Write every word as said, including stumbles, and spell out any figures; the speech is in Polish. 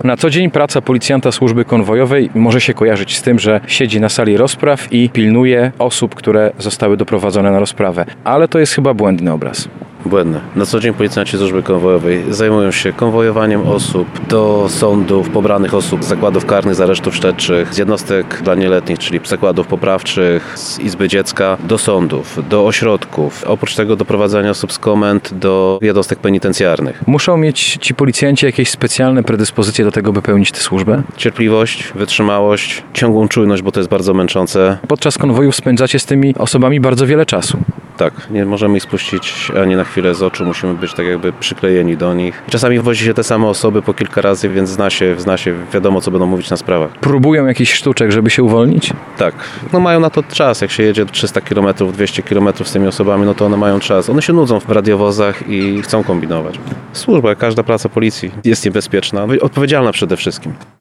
Na co dzień praca policjanta służby konwojowej może się kojarzyć z tym, że siedzi na sali rozpraw i pilnuje osób, które zostały doprowadzone na rozprawę. Ale to jest chyba błędny obraz. Błędne. Na co dzień policjanci służby konwojowej zajmują się konwojowaniem osób do sądów, pobranych osób z zakładów karnych, z aresztów śledczych, z jednostek dla nieletnich, czyli zakładów poprawczych, z izby dziecka, do sądów, do ośrodków. Oprócz tego doprowadzania osób z komend do jednostek penitencjarnych. Muszą mieć ci policjanci jakieś specjalne predyspozycje do tego, by pełnić tę służbę? Cierpliwość, wytrzymałość, ciągłą czujność, bo to jest bardzo męczące. Podczas konwojów spędzacie z tymi osobami bardzo wiele czasu. Tak, nie możemy ich spuścić ani na chwilę z oczu, musimy być tak jakby przyklejeni do nich. Czasami wozi się te same osoby po kilka razy, więc zna się, zna się, wiadomo co będą mówić na sprawach. Próbują jakichś sztuczek, żeby się uwolnić? Tak, no mają na to czas, jak się jedzie trzysta kilometrów, dwieście kilometrów z tymi osobami, no to one mają czas. One się nudzą w radiowozach i chcą kombinować. Służba, jak każda praca policji jest niebezpieczna, odpowiedzialna przede wszystkim.